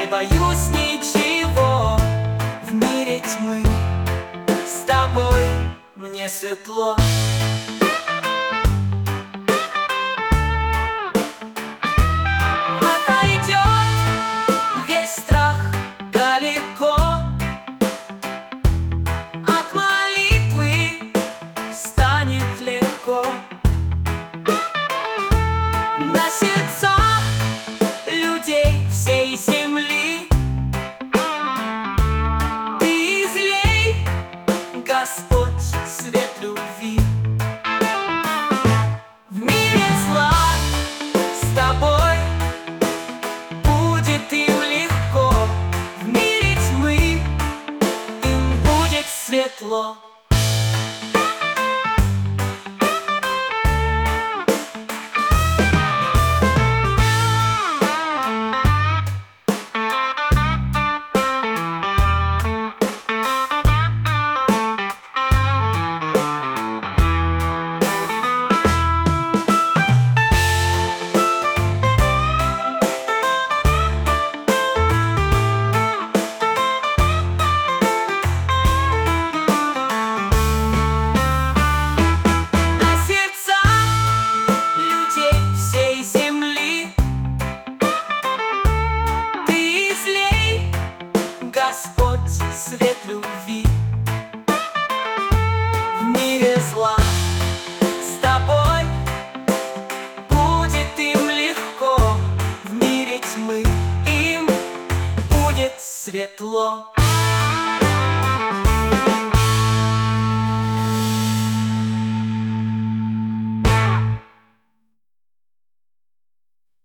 не боюсь ничего. В мире тьмы с тобой мне светло. Отойдет весь страх далеко, от молитвы станет легко. На сердцах людей всей земли ты излей, Господь, свет любви. В мире зла с тобой будет им легко, в мире тьмы им будет светло. Господь, свет любви. В мире зла с тобой будет им легко, в мире тьмы им будет светло.